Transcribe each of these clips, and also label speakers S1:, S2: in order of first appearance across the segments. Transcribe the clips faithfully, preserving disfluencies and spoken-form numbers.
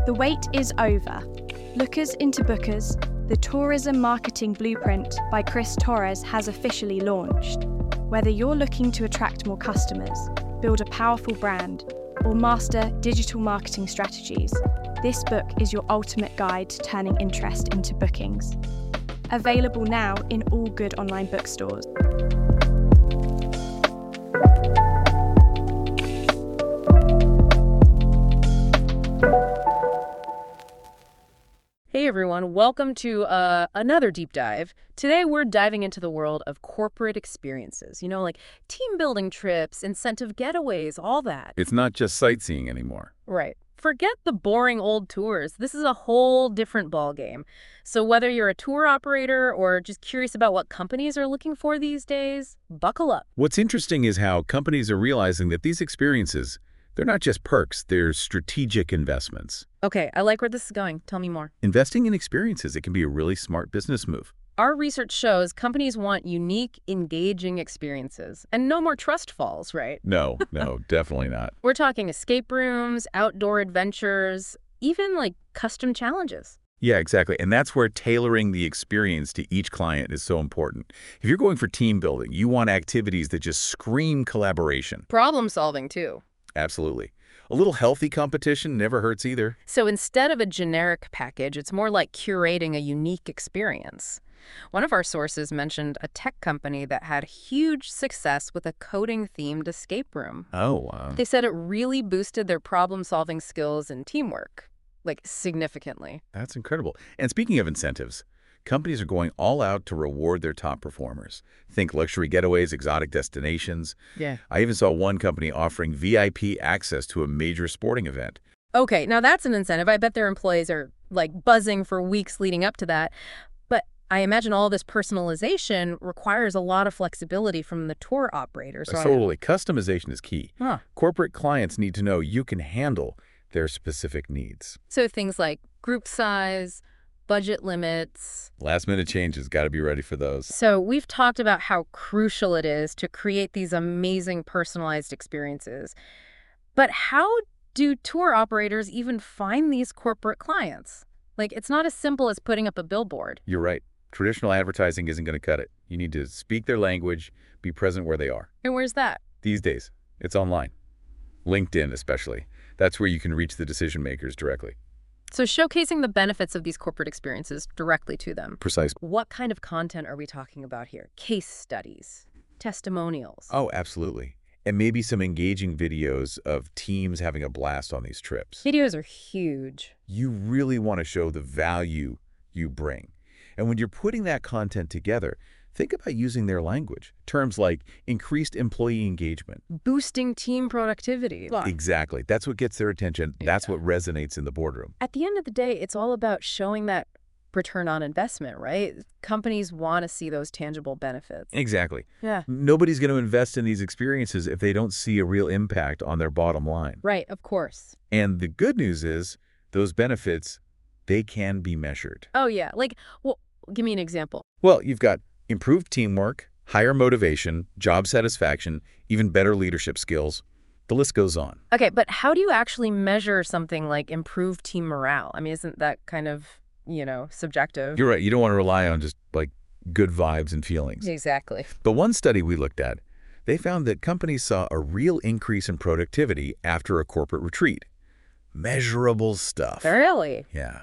S1: The wait is over. Lookers into Bookers, the tourism marketing blueprint by Chris Torres has officially launched. Whether you're looking to attract more customers, build a powerful brand, or master digital marketing strategies, this book is your ultimate guide to turning interest into bookings. Available now in all good online bookstores.
S2: Hey everyone, welcome to uh, another deep dive. Today we're diving into the world of corporate experiences. You know, like team building trips, incentive getaways, all that.
S3: It's not just sightseeing anymore.
S2: Right. Forget the boring old tours. This is a whole different ballgame. So whether you're a tour operator or just curious about what companies are looking for these days, buckle up.
S3: What's interesting is how companies are realizing that these experiences, they're not just perks, they're strategic investments.
S2: Okay, I like where this is going. Tell me more.
S3: Investing in experiences, it can be a really smart business move.
S2: Our research shows companies want unique, engaging experiences. And no more trust falls, right?
S3: No, no, definitely not.
S2: We're talking escape rooms, outdoor adventures, even like custom challenges.
S3: Yeah, exactly. And that's where tailoring the experience to each client is so important. If you're going for team building, you want activities that just scream collaboration.
S2: Problem solving, too.
S3: Absolutely. A little healthy competition never hurts either.
S2: So instead of a generic package, it's more like curating a unique experience. One of our sources mentioned a tech company that had huge success with a coding-themed escape room.
S3: Oh, wow.
S2: They said it really boosted their problem-solving skills and teamwork, like significantly.
S3: That's incredible. And speaking of incentives, companies are going all out to reward their top performers. Think luxury getaways, exotic destinations.
S2: Yeah.
S3: I even saw one company offering V I P access to a major sporting event.
S2: Okay, now that's an incentive. I bet their employees are like buzzing for weeks leading up to that. But I imagine all this personalization requires a lot of flexibility from the tour operators.
S3: Uh,
S2: Right?
S3: Totally. Customization is key.
S2: Huh.
S3: Corporate clients need to know you can handle their specific needs.
S2: So things like group size, budget limits.
S3: Last minute changes, got to be ready for those.
S2: So we've talked about how crucial it is to create these amazing personalized experiences. But how do tour operators even find these corporate clients? Like, it's not as simple as putting up a billboard.
S3: You're right. Traditional advertising isn't going to cut it. You need to speak their language, be present where they are.
S2: And where's that?
S3: These days, it's online. LinkedIn especially. That's where you can reach the decision makers directly.
S2: So showcasing the benefits of these corporate experiences directly to them.
S3: Precise.
S2: What kind of content are we talking about here? Case studies, testimonials.
S3: Oh, absolutely. And maybe some engaging videos of teams having a blast on these trips.
S2: Videos are huge.
S3: You really want to show the value you bring. And when you're putting that content together, think about using their language. Terms like increased employee engagement.
S2: Boosting team productivity.
S3: Exactly. That's what gets their attention. That's
S2: Yeah.
S3: what resonates in the boardroom.
S2: At the end of the day, it's all about showing that return on investment, right? Companies want to see those tangible benefits.
S3: Exactly.
S2: Yeah.
S3: Nobody's going to invest in these experiences if they don't see a real impact on their bottom line.
S2: Right, of course.
S3: And the good news is those benefits, they can be measured.
S2: Oh, yeah. Like, well, give me an example.
S3: Well, you've got improved teamwork, higher motivation, job satisfaction, even better leadership skills. The list goes on.
S2: Okay, but how do you actually measure something like improved team morale? I mean, isn't that kind of, you know, subjective?
S3: You're right. You don't want to rely on just like good vibes and feelings.
S2: Exactly.
S3: But one study we looked at, they found that companies saw a real increase in productivity after a corporate retreat. Measurable stuff.
S2: Really?
S3: Yeah.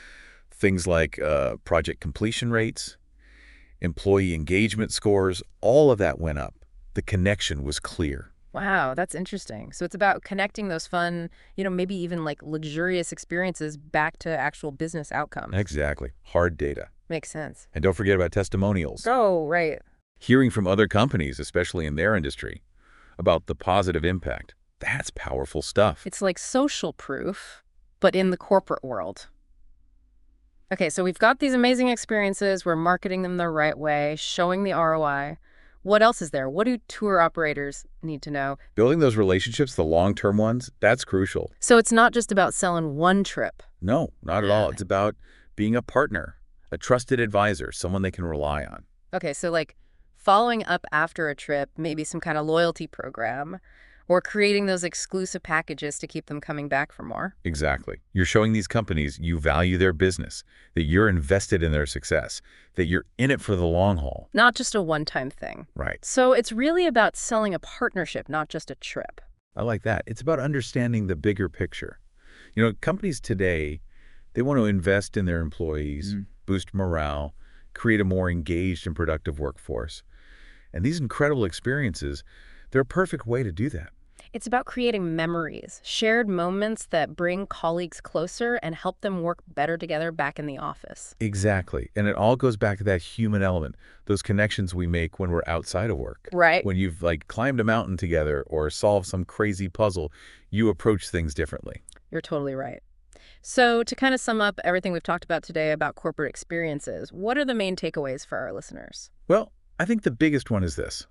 S3: Things like uh, project completion rates, employee engagement scores, all of that went up. The connection was clear.
S2: Wow, that's interesting. So it's about connecting those fun, you know, maybe even like luxurious experiences back to actual business outcomes.
S3: Exactly. Hard data.
S2: Makes sense.
S3: And don't forget about testimonials.
S2: Oh, right.
S3: Hearing from other companies, especially in their industry, about the positive impact. That's powerful stuff.
S2: It's like social proof, but in the corporate world. Okay, so we've got these amazing experiences. We're marketing them the right way, showing the R O I. What else is there? What do tour operators need to know?
S3: Building those relationships, the long-term ones, that's crucial.
S2: So it's not just about selling one trip.
S3: No, not at all. It's about being a partner, a trusted advisor, someone they can rely on.
S2: Okay, so like following up after a trip, maybe some kind of loyalty program. Or creating those exclusive packages to keep them coming back for more.
S3: Exactly. You're showing these companies you value their business, that you're invested in their success, that you're in it for the long haul.
S2: Not just a one-time thing.
S3: Right.
S2: So it's really about selling a partnership, not just a trip.
S3: I like that. It's about understanding the bigger picture. You know, companies today, they want to invest in their employees, mm. boost morale, create a more engaged and productive workforce. And these incredible experiences, they're a perfect way to do that.
S2: It's about creating memories, shared moments that bring colleagues closer and help them work better together back in the office.
S3: Exactly. And it all goes back to that human element, those connections we make when we're outside of work.
S2: Right.
S3: When you've like climbed a mountain together or solved some crazy puzzle, you approach things differently.
S2: You're totally right. So to kind of sum up everything we've talked about today about corporate experiences, what are the main takeaways for our listeners?
S3: Well, I think the biggest one is this.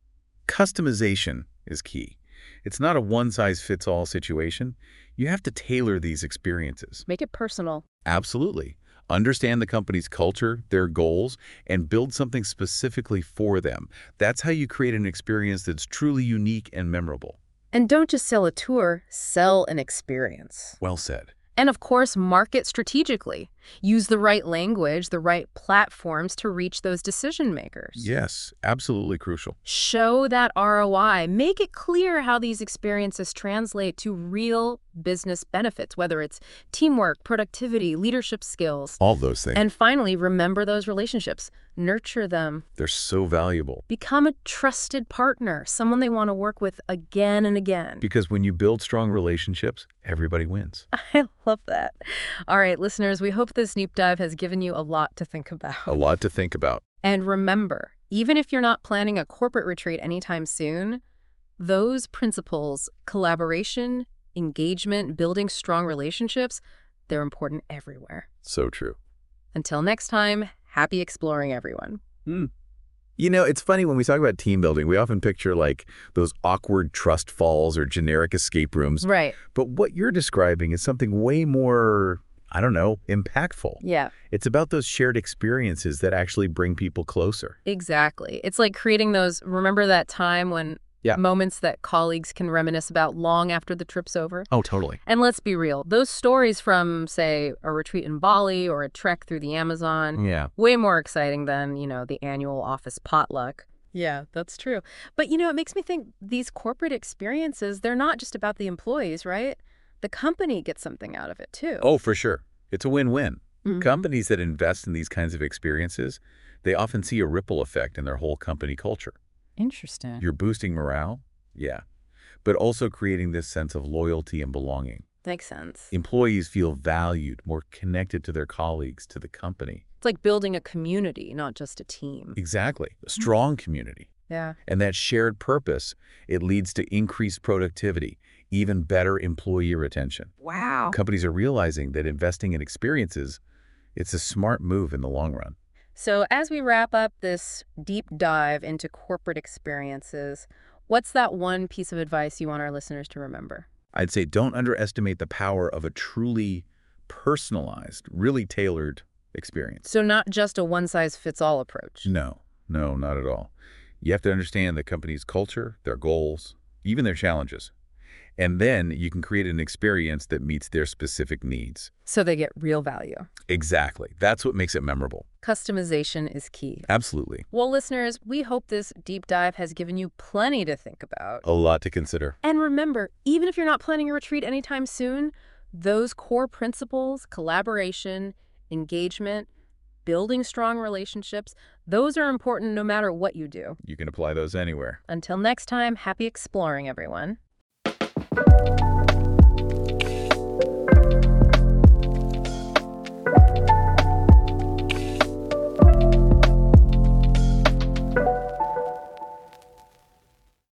S3: Customization is key. It's not a one-size-fits-all situation. You have to tailor these experiences.
S2: Make it personal.
S3: Absolutely. Understand the company's culture, their goals, and build something specifically for them. That's how you create an experience that's truly unique and memorable.
S2: And don't just sell a tour, sell an experience.
S3: Well said.
S2: And of course, market strategically. Use the right language, the right platforms to reach those decision makers.
S3: Yes, absolutely crucial.
S2: Show that R O I. Make it clear how these experiences translate to real business benefits, whether it's teamwork, productivity, leadership skills.
S3: All those things.
S2: And finally, remember those relationships. Nurture them.
S3: They're so valuable.
S2: Become a trusted partner, someone they want to work with again and again.
S3: Because when you build strong relationships, everybody wins.
S2: I love that. All right, listeners, we hope this deep dive has given you a lot to think about.
S3: A lot to think about.
S2: And remember, even if you're not planning a corporate retreat anytime soon, those principles, collaboration, engagement, building strong relationships, they're important everywhere.
S3: So true.
S2: Until next time, happy exploring, everyone.
S3: Mm. You know, it's funny when we talk about team building, we often picture like those awkward trust falls or generic escape rooms.
S2: Right.
S3: But what you're describing is something way more, I don't know, impactful.
S2: Yeah.
S3: It's about those shared experiences that actually bring people closer.
S2: Exactly. It's like creating those, remember that time when
S3: Yeah.
S2: moments that colleagues can reminisce about long after the trip's over?
S3: Oh, totally.
S2: And let's be real, those stories from, say, a retreat in Bali or a trek through the Amazon,
S3: Yeah.
S2: way more exciting than, you know, the annual office potluck. Yeah, that's true. But, you know, it makes me think these corporate experiences, they're not just about the employees, right? The company gets something out of it, too.
S3: Oh, for sure. It's a win-win.
S2: Mhm.
S3: Companies that invest in these kinds of experiences, they often see a ripple effect in their whole company culture.
S2: Interesting.
S3: You're boosting morale, yeah, but also creating this sense of loyalty and belonging.
S2: Makes sense.
S3: Employees feel valued, more connected to their colleagues, to the company.
S2: It's like building a community, not just a team.
S3: Exactly. A strong community.
S2: Yeah.
S3: And that shared purpose, it leads to increased productivity, even better employee retention.
S2: Wow.
S3: Companies are realizing that investing in experiences, it's a smart move in the long run.
S2: So as we wrap up this deep dive into corporate experiences, what's that one piece of advice you want our listeners to remember?
S3: I'd say don't underestimate the power of a truly personalized, really tailored experience.
S2: So not just a one-size-fits-all approach.
S3: No, no, not at all. You have to understand the company's culture, their goals, even their challenges. And then you can create an experience that meets their specific needs.
S2: So they get real value.
S3: Exactly. That's what makes it memorable.
S2: Customization is key.
S3: Absolutely.
S2: Well, listeners, we hope this deep dive has given you plenty to think about.
S3: A lot to consider.
S2: And remember, even if you're not planning a retreat anytime soon, those core principles, collaboration, engagement, building strong relationships, those are important no matter what you do.
S3: You can apply those anywhere.
S2: Until next time, happy exploring, everyone.